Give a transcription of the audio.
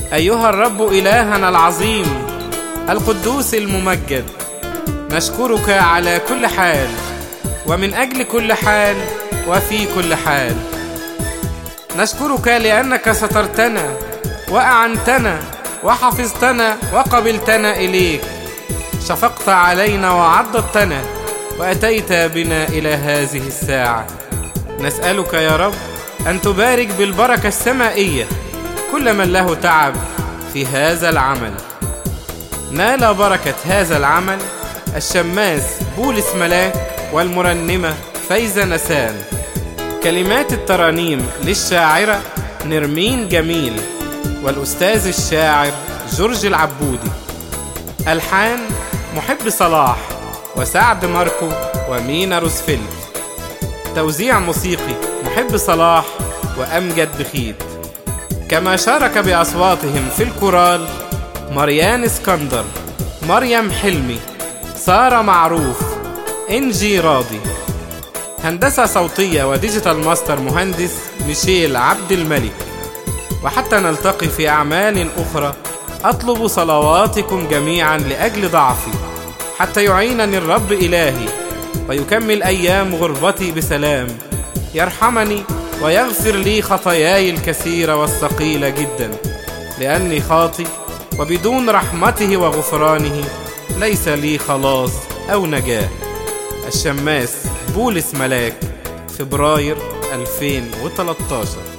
أيها الرب إلهنا العظيم القدوس الممجد، نشكرك على كل حال ومن أجل كل حال وفي كل حال. نشكرك لأنك سترتنا وأعنتنا وحفظتنا وقبلتنا إليك، شفقت علينا وعضدتنا وأتيت بنا إلى هذه الساعة. نسألك يا رب أن تبارك بالبركة السمائية كل من له تعب في هذا العمل. نال بركة هذا العمل الشماس بولس ملاك والمرنمة فايزة نسان. كلمات الترانيم للشاعرة نرمين جميل والأستاذ الشاعر جورج العبودي. ألحان محب صلاح وسعد ماركو ومينا روزفلت. توزيع موسيقي محب صلاح وأمجد بخيت. كما شارك بأصواتهم في الكورال مريان اسكندر، مريم حلمي، سارة معروف، إنجي راضي. هندسة صوتية وديجيتال ماستر مهندس ميشيل عبد الملك. وحتى نلتقي في أعمال أخرى أطلب صلواتكم جميعا لأجل ضعفي، حتى يعينني الرب إلهي ويكمل أيام غربتي بسلام، يرحمني ويغفر لي خطاياي الكثيرة والثقيلة جدا، لأني خاطي وبدون رحمته وغفرانه ليس لي خلاص أو نجاة. الشماس بولس ملاك، فبراير 2013.